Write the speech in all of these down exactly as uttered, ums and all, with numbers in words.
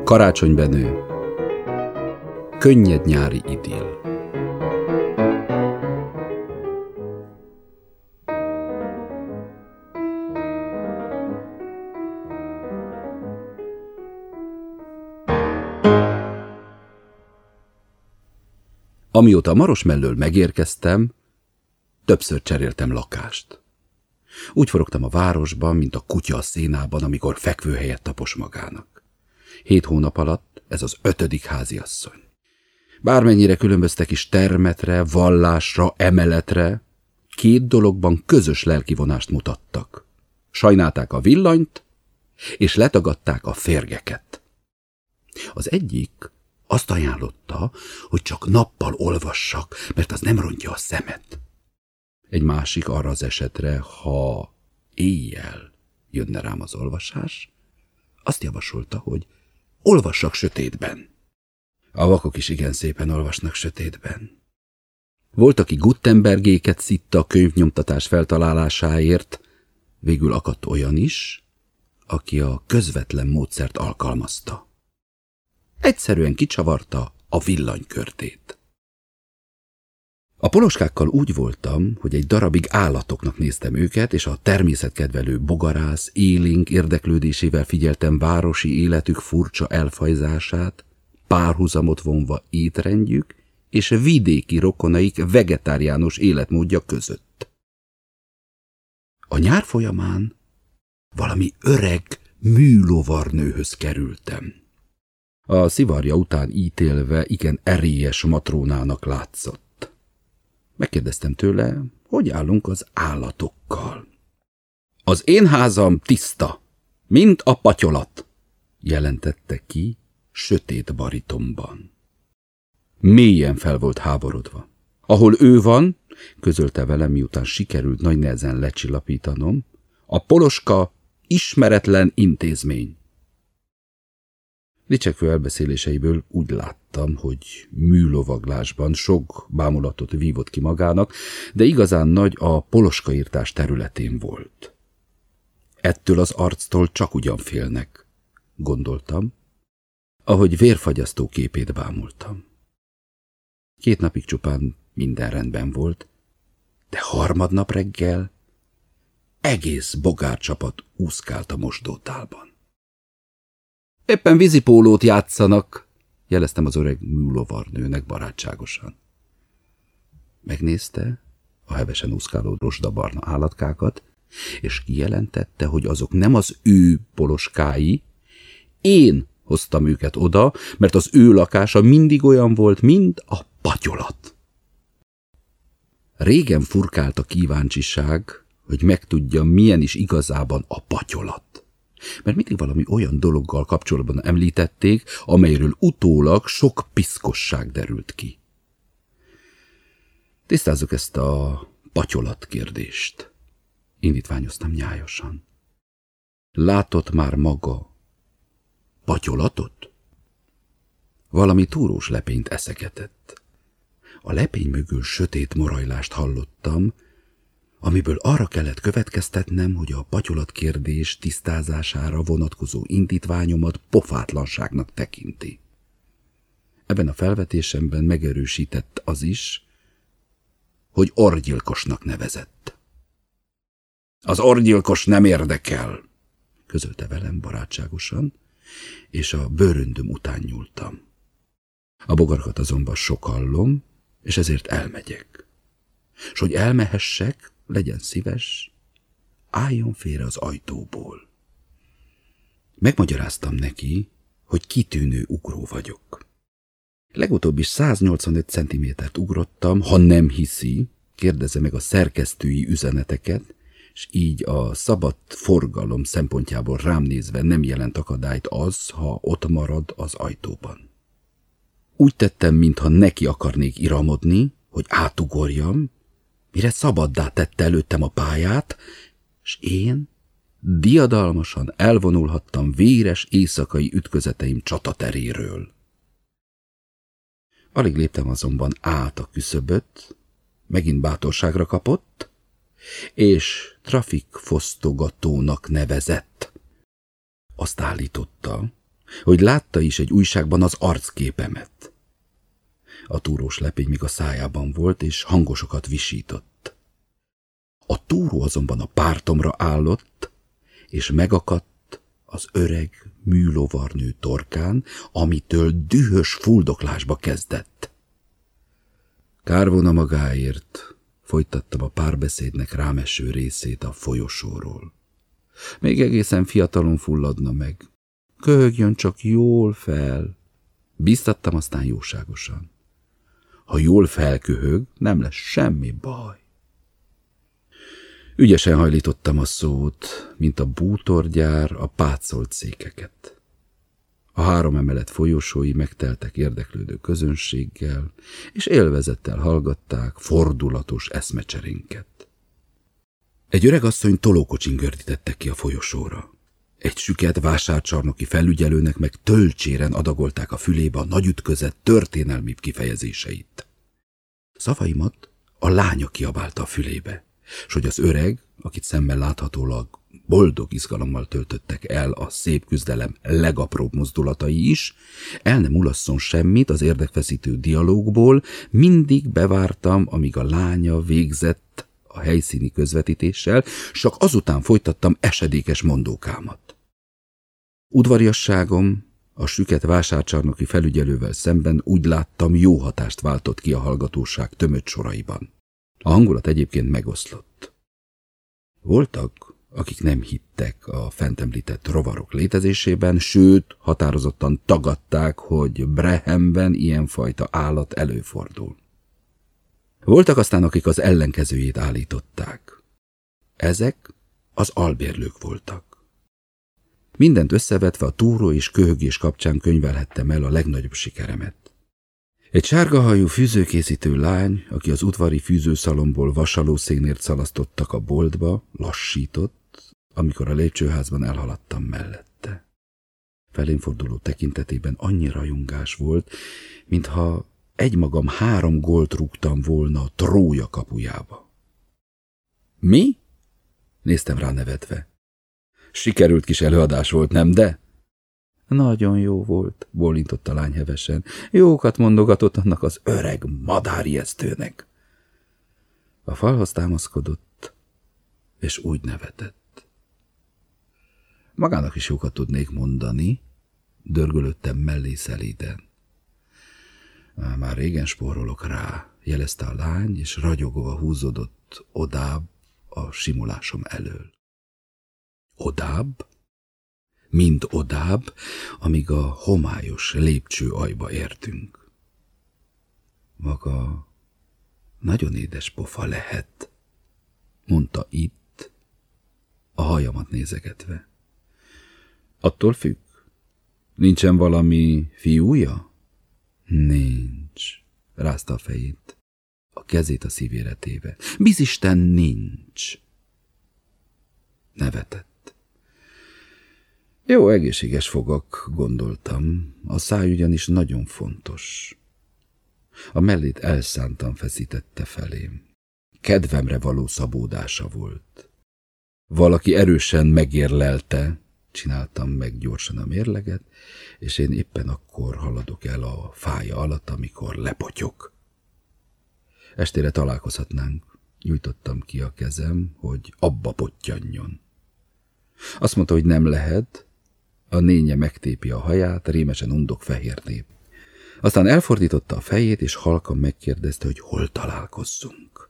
Karácsonybenő. Könnyed nyári idill. Amióta Maros mellől megérkeztem, többször cseréltem lakást. Úgy forogtam a városban, mint a kutya a szénában, amikor fekvőhelyet tapos magának. Hét hónap alatt ez az ötödik háziasszony. Bármennyire különböztek is termetre, vallásra, emeletre, két dologban közös lelkivonást mutattak. Sajnálták a villanyt, és letagadták a férgeket. Az egyik azt ajánlotta, hogy csak nappal olvassak, mert az nem rontja a szemet. Egy másik arra az esetre, ha éjjel jönne rám az olvasás, azt javasolta, hogy olvassak sötétben. A vakok is igen szépen olvasnak sötétben. Volt, aki Gutenbergéket szitta a könyvnyomtatás feltalálásáért, végül akadt olyan is, aki a közvetlen módszert alkalmazta. Egyszerűen kicsavarta a villanykörtét. A poloskákkal úgy voltam, hogy egy darabig állatoknak néztem őket, és a természetkedvelő bogarász, élénk érdeklődésével figyeltem városi életük furcsa elfajzását, párhuzamot vonva étrendjük és vidéki rokonaik vegetáriánus életmódja között. A nyár folyamán valami öreg műlovarnőhöz kerültem. A szivarja után ítélve igen erélyes matrónának látszott. Megkérdeztem tőle, hogy állunk az állatokkal. Az én házam tiszta, mint a patyolat, jelentette ki sötét baritonban. Mélyen fel volt háborodva. Ahol ő van, közölte velem, miután sikerült nagy nehezen lecsillapítanom, a poloska ismeretlen intézmény. Dicsekvő elbeszéléseiből úgy láttam, hogy műlovaglásban sok bámulatot vívott ki magának, de igazán nagy a poloskaírtás területén volt. Ettől az arctól csak ugyan félnek, gondoltam, ahogy vérfagyasztó képét bámultam. Két napig csupán minden rendben volt, de harmadnap reggel egész bogárcsapat úszkált a mosdótálban. Éppen vízipólót játszanak, jeleztem az öreg műlovarnőnek barátságosan. Megnézte a hevesen úszkáló rozsdabarna állatkákat, és kijelentette, hogy azok nem az ő poloskái, én hoztam őket oda, mert az ő lakása mindig olyan volt, mint a patyolat. Régen furkált a kíváncsiság, hogy megtudja, milyen is igazában a patyolat. Mert mindig valami olyan dologgal kapcsolatban említették, amelyről utólag sok piszkosság derült ki. Tisztázzuk ezt a patyolat kérdést, indítványoztam nyájosan. Látott már maga patyolatot? Valami túrós lepényt eszegetett. A lepény mögül sötét morajlást hallottam, amiből arra kellett következtetnem, hogy a patyolat kérdés tisztázására vonatkozó indítványomat pofátlanságnak tekinti. Ebben a felvetésemben megerősített az is, hogy orrgyilkosnak nevezett. Az orrgyilkos nem érdekel, közölte velem barátságosan, és a bőröndöm után nyúltam. A bogarkat azonban sokallom, és ezért elmegyek. S hogy elmehessek, legyen szíves, álljon félre az ajtóból. Megmagyaráztam neki, hogy kitűnő ugró vagyok. Legutóbb is száznyolcvanöt centimétert ugrottam, ha nem hiszi, kérdezze meg a szerkesztői üzeneteket, és így a szabad forgalom szempontjából rám nézve nem jelent akadályt az, ha ott marad az ajtóban. Úgy tettem, mintha neki akarnék iramodni, hogy átugorjam, mire szabaddá tette előttem a pályát, s én diadalmasan elvonulhattam véres éjszakai ütközeteim csatateréről. Alig léptem azonban át a küszöböt, megint bátorságra kapott, és trafikfosztogatónak nevezett. Azt állította, hogy látta is egy újságban az arcképemet. A túrós lepény még a szájában volt, és hangosokat visított. A túró azonban a pártomra állott, és megakadt az öreg műlovarnő torkán, amitől dühös fuldoklásba kezdett. Kár volna magáért, folytattam a párbeszédnek rámeső részét a folyosóról. Még egészen fiatalon fulladna meg. Köhögjön csak jól fel. Bíztattam aztán jóságosan. Ha jól felköhög, nem lesz semmi baj. Ügyesen hajlítottam a szót, mint a bútorgyár a pácolt székeket. A három emelet folyosói megteltek érdeklődő közönséggel, és élvezettel hallgatták fordulatos eszmecserénket. Egy öreg asszony tolókocsin gördítettek ki a folyosóra. Egy süket vásárcsarnoki felügyelőnek meg tölcséren adagolták a fülébe a nagy ütközet történelmibb kifejezéseit. Szavaimat a lánya kiabálta a fülébe, s hogy az öreg, akit szemmel láthatólag boldog izgalommal töltöttek el a szép küzdelem legapróbb mozdulatai is, el nem ulasszon semmit az érdekfeszítő dialógból, mindig bevártam, amíg a lánya végzett a helyszíni közvetítéssel, csak azután folytattam esedékes mondókámat. Udvariasságom a süket vásárcsarnoki felügyelővel szemben úgy láttam, jó hatást váltott ki a hallgatóság tömött soraiban. A hangulat egyébként megoszlott. Voltak, akik nem hittek a fent említett rovarok létezésében, sőt, határozottan tagadták, hogy Brehenben ilyenfajta állat előfordul. Voltak aztán, akik az ellenkezőjét állították. Ezek az albérlők voltak. Mindent összevetve a túró és köhögés kapcsán könyvelhettem el a legnagyobb sikeremet. Egy sárgahajú fűzőkészítő lány, aki az udvari fűzőszalomból vasalószénért szalasztottak a boltba, lassított, amikor a lépcsőházban elhaladtam mellette. Felém forduló tekintetében annyi rajongás volt, mintha egymagam három gólt rúgtam volna a Trója kapujába. Mi? Néztem rá nevetve. Sikerült kis előadás volt, nem de? Nagyon jó volt, bólintott a lány hevesen. Jókat mondogatott annak az öreg madárijesztőnek. A falhoz támaszkodott, és úgy nevetett. Magának is jókat tudnék mondani, dörgölöttem mellé szelíden. Már régen spórolok rá, jelezte a lány, és ragyogva húzódott odább a simulásom elől. Odább? Mind odább, amíg a homályos lépcsőajba értünk. Maga nagyon édes pofa lehet, mondta itt, a hajamat nézegetve. Attól függ. Nincsen valami fiúja? Nincs, rázta a fejét, a kezét a szívére téve. Bizisten nincs. Nevetett. Jó, egészséges fogak, gondoltam, a száj ugyanis nagyon fontos. A mellét elszántan feszítette felém. Kedvemre való szabódása volt. Valaki erősen megérlelte, csináltam meg gyorsan a mérleget, és én éppen akkor haladok el a fája alatt, amikor lepotyok. Estére találkozhatnánk. Nyújtottam ki a kezem, hogy abba pottyanjon. Azt mondta, hogy nem lehet, a nénye megtépi a haját, rémesen undok fehér nép. Aztán elfordította a fejét, és halkan megkérdezte, hogy hol találkozzunk.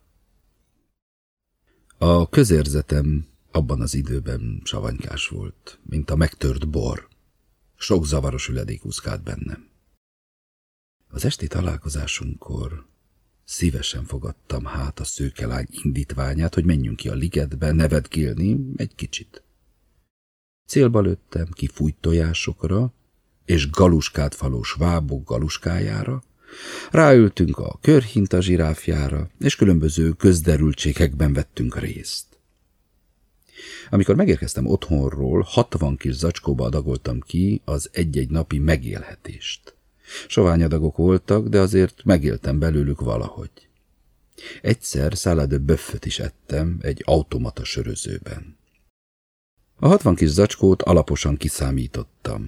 A közérzetem abban az időben savanykás volt, mint a megtört bor. Sok zavaros üledék úszkált bennem. Az esti találkozásunkkor szívesen fogadtam hát a szőkelány indítványát, hogy menjünk ki a ligetbe nevetgélni egy kicsit. Célba lőttem, kifújt tojásokra, és galuskát faló svábok galuskájára, ráültünk a körhinta zsiráfjára, és különböző közderültségekben vettünk részt. Amikor megérkeztem otthonról, hatvan kis zacskóba adagoltam ki az egy-egy napi megélhetést. Sovány adagok voltak, de azért megéltem belőlük valahogy. Egyszer salade de bœuföt is ettem egy automata sörözőben. A hatvan kis zacskót alaposan kiszámítottam.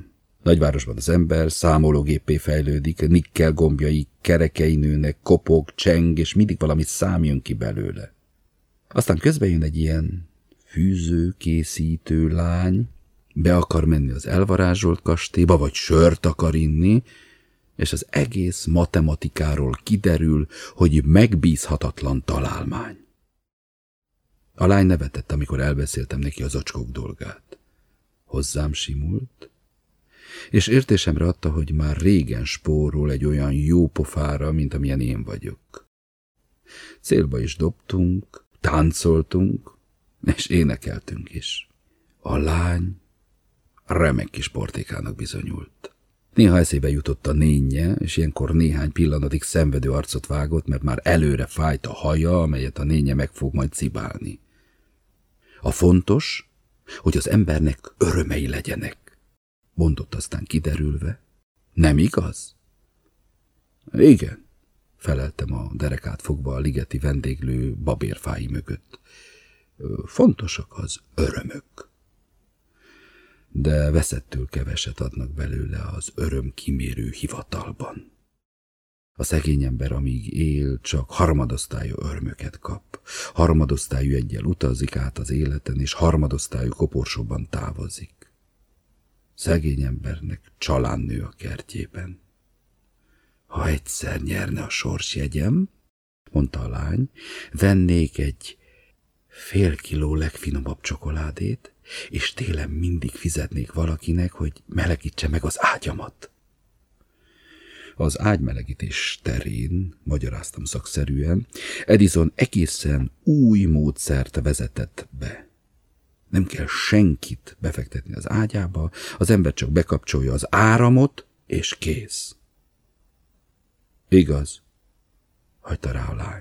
Nagyvárosban az ember számológéppé fejlődik, nikkel gombjai, kerekei nőnek, kopog, cseng, és mindig valami szám jön ki belőle. Aztán közben jön egy ilyen fűzőkészítő lány, be akar menni az elvarázsolt kastélyba, vagy sört akar inni, és az egész matematikáról kiderül, hogy megbízhatatlan találmány. A lány nevetett, amikor elbeszéltem neki az acskók dolgát. Hozzám simult, és értésemre adta, hogy már régen spórol egy olyan jó pofára, mint amilyen én vagyok. Célba is dobtunk, táncoltunk, és énekeltünk is. A lány remek kis portékának bizonyult. Néha eszébe jutott a nénje, és ilyenkor néhány pillanatig szenvedő arcot vágott, mert már előre fájt a haja, amelyet a nénje meg fog majd cibálni. A fontos, hogy az embernek örömei legyenek, mondott aztán kiderülve. Nem igaz? Igen, feleltem a derekát fogva a ligeti vendéglő babérfái mögött. Fontosak az örömök. De veszettől keveset adnak belőle az öröm kimérő hivatalban. A szegény ember, amíg él, csak harmadosztályú örömöket kap. Harmadosztályú eggyel utazik át az életen, és harmadosztályú koporsóban távozik. Szegény embernek csalán nő a kertjében. Ha egyszer nyerne a sorsjegyem, mondta a lány, vennék egy fél kiló legfinomabb csokoládét, és télen mindig fizetnék valakinek, hogy melegítse meg az ágyamat. Az ágymelegítés terén, magyaráztam szakszerűen, Edison egészen új módszert vezetett be. Nem kell senkit befektetni az ágyába, az ember csak bekapcsolja az áramot, és kész. Igaz, hagyta rá a lány.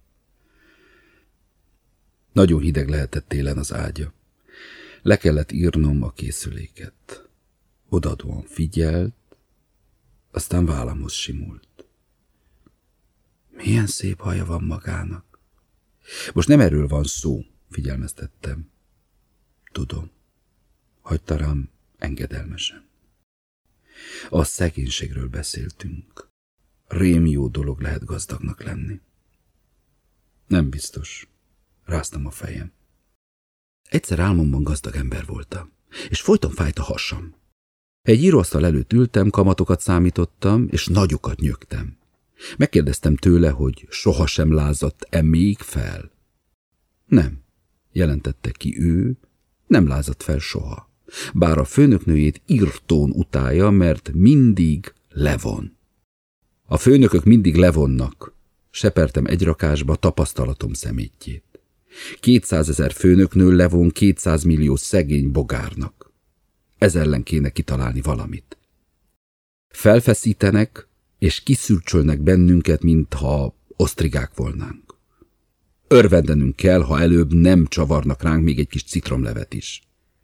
Nagyon hideg lehetett télen az ágya. Le kellett írnom a készüléket. Odaadóan figyelt, aztán vállamhoz simult. Milyen szép haja van magának. Most nem erről van szó, figyelmeztettem. Tudom, hagyta rám engedelmesen. A szegénységről beszéltünk. Rémjó dolog lehet gazdagnak lenni. Nem biztos, ráztam a fejem. Egyszer álmomban gazdag ember voltam, és folyton fájt a hasam. Egy íróasztal előtt ültem, kamatokat számítottam, és nagyokat nyögtem. Megkérdeztem tőle, hogy sohasem lázadt-e még fel. Nem, jelentette ki ő, nem lázadt fel soha. Bár a főnöknőjét irtón utálja, mert mindig levon. A főnökök mindig levonnak. Sepertem egy rakásba tapasztalatom szemétjét. Kétszázezer főnöknő levon kétszázmillió szegény bogárnak. Ez ellen kéne kitalálni valamit. Felfeszítenek, és kiszürcsölnek bennünket, mintha osztrigák volnánk. Örvendenünk kell, ha előbb nem csavarnak ránk még egy kis citromlevet is.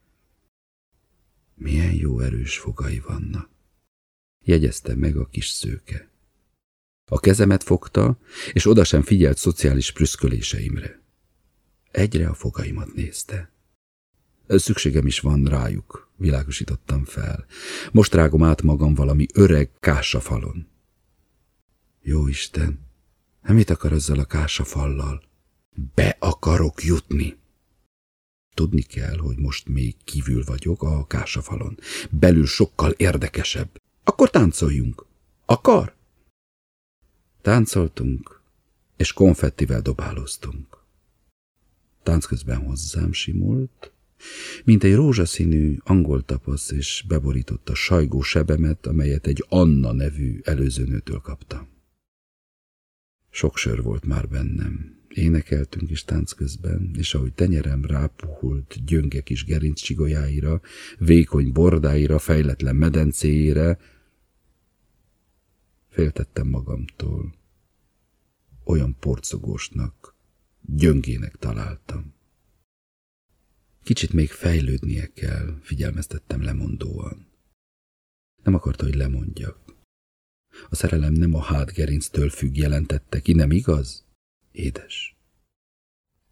Milyen jó erős fogai vannak, jegyezte meg a kis szőke. A kezemet fogta, és oda sem figyelt szociális prüszköléseimre. Egyre a fogaimat nézte. Szükségem is van rájuk, világosítottam fel. Most rágom át magam valami öreg kásafalon. Jó Isten, mit akar ezzel a kásafallal? Be akarok jutni. Tudni kell, hogy most még kívül vagyok a kásafalon. Belül sokkal érdekesebb. Akkor táncoljunk. Akar? Táncoltunk, és konfettivel dobáloztunk. Tánc közben hozzám simult, mint egy rózsaszínű angol tapasz, és beborította sajgó sebemet, amelyet egy Anna nevű előzőnőtől kaptam. Sok sör volt már bennem. Énekeltünk is tánc közben, és ahogy tenyerem rápuhult gyönge kis gerinccsigolyáira, vékony bordáira, fejletlen medencéjére, féltettem magamtól. Olyan porcogósnak, gyöngének találtam. Kicsit még fejlődnie kell, figyelmeztettem lemondóan. Nem akarta, hogy lemondjak. A szerelem nem a hátgerinctől függ, jelentette ki, nem igaz? Édes.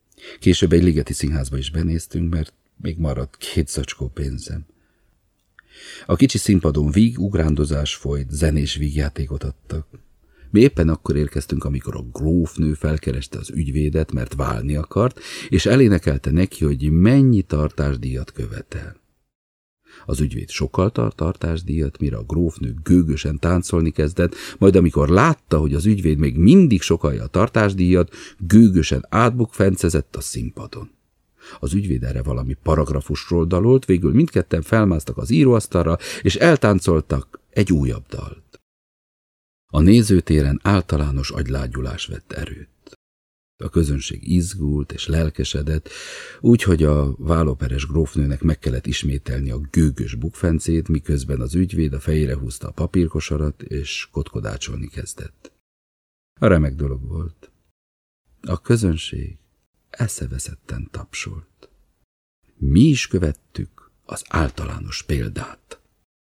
Később egy ligeti színházba is benéztünk, mert még maradt két zacskó pénzem. A kicsi színpadon víg ugrándozás folyt, zenés vígjátékot adtak. Mi éppen akkor érkeztünk, amikor a grófnő felkereste az ügyvédet, mert válni akart, és elénekelte neki, hogy mennyi tartásdíjat követel. Az ügyvéd sokkal tart tartásdíjat, mire a grófnő gőgösen táncolni kezdett, majd amikor látta, hogy az ügyvéd még mindig sokalja a tartásdíjat, gőgösen átbukfencezett a színpadon. Az ügyvéd erre valami paragrafusról dalolt, végül mindketten felmásztak az íróasztalra, és eltáncoltak egy újabb dalt. A nézőtéren általános agylágyulás vett erőt. A közönség izgult és lelkesedett, úgyhogy a vállóperes grófnőnek meg kellett ismételni a gőgös bukfencét, miközben az ügyvéd a fejére húzta a papírkosarat, és kotkodácsolni kezdett. A remek dolog volt. A közönség eszeveszetten tapsolt. Mi is követtük az általános példát.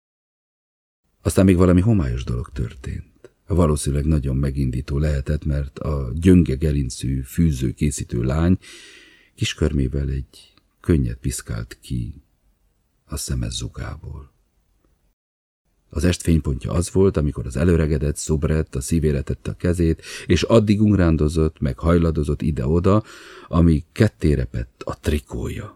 Aztán még valami homályos dolog történt. Valószínűleg nagyon megindító lehetett, mert a gyönge gerincű fűzőkészítő lány kiskörmével egy könnyet piszkált ki a szemes zugából. Az est fénypontja az volt, amikor az előregedett szobrett, a szívére tette a kezét, és addig ungrándozott, meg hajladozott ide-oda, amíg kettérepett a trikója.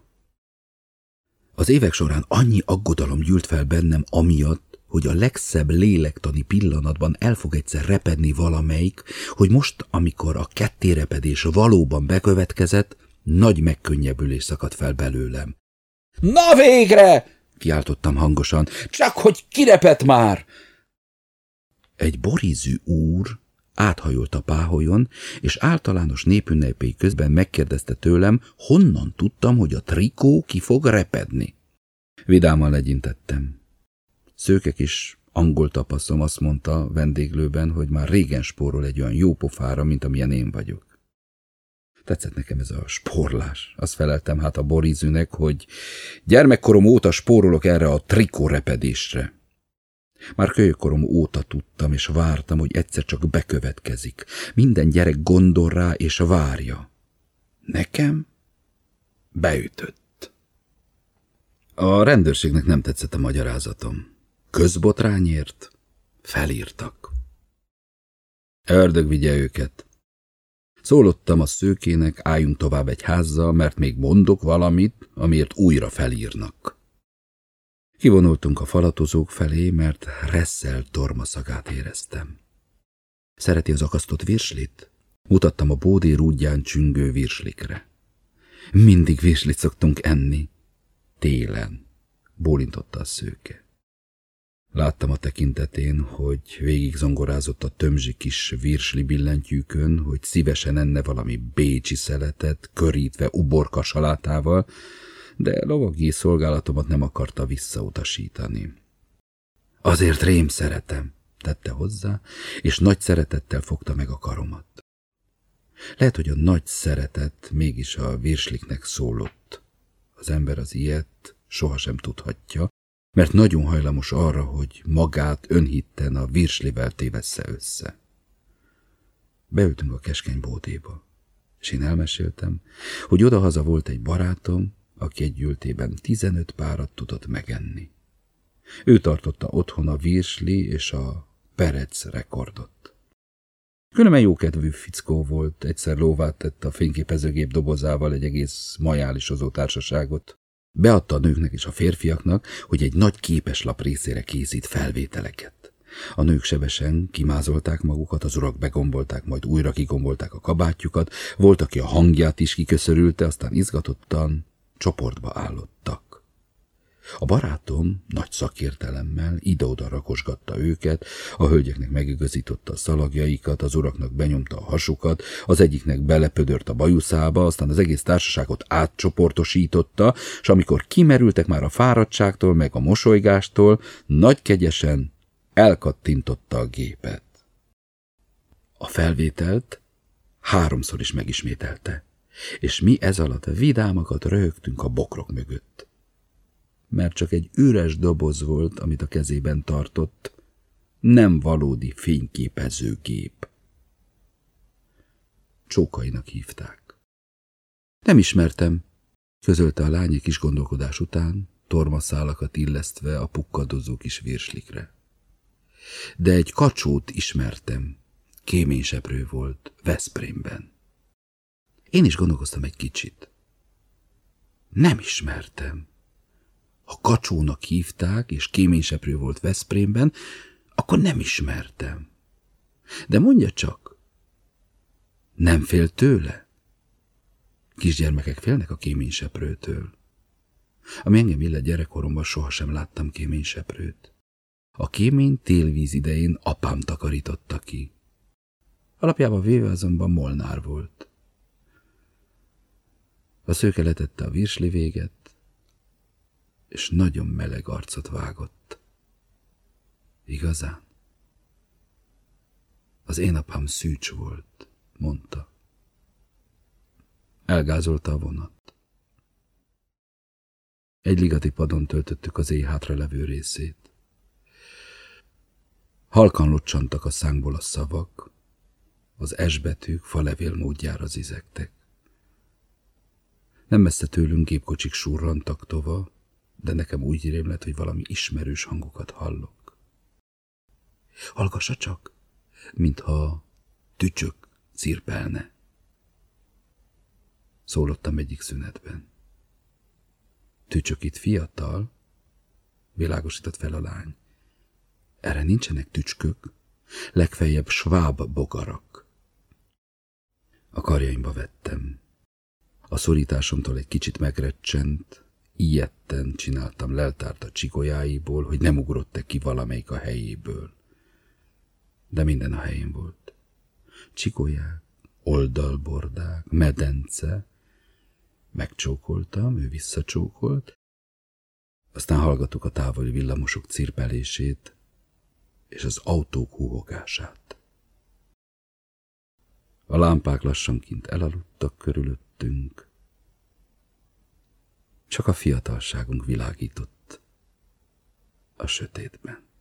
Az évek során annyi aggodalom gyűlt fel bennem amiatt, hogy a legszebb lélektani pillanatban el fog egyszer repedni valamelyik, hogy most, amikor a kettérepedés valóban bekövetkezett, nagy megkönnyebbülés szakadt fel belőlem. Na végre! Kiáltottam hangosan. Csak hogy kirepett már! Egy borízű úr áthajolt a páholyon, és általános népünnepély közben megkérdezte tőlem, honnan tudtam, hogy a trikó ki fog repedni. Vidáman legyintettem. Szőke kis angol tapaszom azt mondta vendéglőben, hogy már régen spórol egy olyan jó pofára, mint amilyen én vagyok. Tetszett nekem ez a spórlás. Azt feleltem hát a borízűnek, hogy gyermekkorom óta spórolok erre a trikórepedésre. Már kölyökkorom óta tudtam, és vártam, hogy egyszer csak bekövetkezik. Minden gyerek gondol rá, és várja. Nekem beütött. A rendőrségnek nem tetszett a magyarázatom. Közbotrányért felírtak. Ördög vigye őket. Szólottam a Szőkének, álljunk tovább egy házzal, mert még mondok valamit, amiért újra felírnak. Kivonultunk a falatozók felé, mert resszel tormaszagát éreztem. Szereti az akasztott virslit? Mutattam a bódé rúdján csüngő virslikre. Mindig virslit szoktunk enni. Télen, bólintotta a Szőke. Láttam a tekintetén, hogy végig zongorázott a tömzsi kis virsli billentyűkön, hogy szívesen enne valami bécsi szeletet, körítve uborka salátával, de lovagi szolgálatomat nem akarta visszautasítani. Azért rém szeretem, tette hozzá, és nagy szeretettel fogta meg a karomat. Lehet, hogy a nagy szeretet mégis a virsliknek szólott. Az ember az ilyet sohasem tudhatja, mert nagyon hajlamos arra, hogy magát önhitten a virslivel tévessze össze. Beültünk a keskeny bódéba, és én elmeséltem, hogy odahaza volt egy barátom, aki egy ültében tizenöt párat tudott megenni. Ő tartotta otthon a virsli és a perec rekordot. Különben jókedvű fickó volt, egyszer lóvát tett a fényképezőgép dobozával egy egész majálisozó társaságot. Beadta a nőknek és a férfiaknak, hogy egy nagy képeslap részére készít felvételeket. A nők sebesen kimázolták magukat, az urak begombolták, majd újra kigombolták a kabátjukat, volt, aki a hangját is kiköszörülte, aztán izgatottan csoportba állottak. A barátom nagy szakértelemmel ide-oda rakosgatta őket, a hölgyeknek megigazította a szalagjaikat, az uraknak benyomta a hasukat, az egyiknek belepödört a bajuszába, aztán az egész társaságot átcsoportosította, és amikor kimerültek már a fáradtságtól, meg a mosolygástól, nagy kegyesen elkattintotta a gépet. A felvételt háromszor is megismételte, és mi ez alatt vidámakat röhögtünk a bokrok mögött. Mert csak egy üres doboz volt, amit a kezében tartott, nem valódi fényképezőgép. Csókainak hívták. Nem ismertem, közölte a lány egy kis gondolkodás után, tormaszálakat illesztve a pukkadozó kis virslikre. De egy kacsót ismertem, kéményseprő volt, Veszprémben. Én is gondolkoztam egy kicsit. Nem ismertem. Ha kacsónak hívták, és kéményseprő volt Veszprémben, akkor nem ismertem. De mondja csak, nem fél tőle? Kisgyermekek félnek a kéményseprőtől. Ami engem illet, gyerekkoromban sohasem láttam kéményseprőt. A kémény télvíz idején apám takarította ki. Alapjában véve azonban Molnár volt. A szőke letette a virsli véget, és nagyon meleg arcot vágott. Igazán? Az én apám szűcs volt, mondta. Elgázolta a vonat. Egy ligati padon töltöttük az éj hátra levő részét. Halkan locsantak a szánkból a szavak, az S betűk falevél módjára zizegtek. Nem messze tőlünk gépkocsik surrantak tova, de nekem úgy rém lett, hogy valami ismerős hangokat hallok. Hallgassa csak, mintha tücsök cirpelne. Szólottam egyik szünetben. Tücsök itt fiatal? Világosított fel a lány. Erre nincsenek tücskök, legfeljebb sváb bogarak. A karjaimba vettem. A szorításomtól egy kicsit megrecsent, ijedten csináltam leltárt a csigolyáiból, hogy nem ugrott-e ki valamelyik a helyéből. De minden a helyén volt. Csigolyák, oldalbordák, medence. Megcsókoltam, ő visszacsókolt. Aztán hallgattuk a távoli villamosok cirpelését és az autók húhogását. A lámpák lassanként elaludtak körülöttünk. Csak a fiatalságunk világított a sötétben.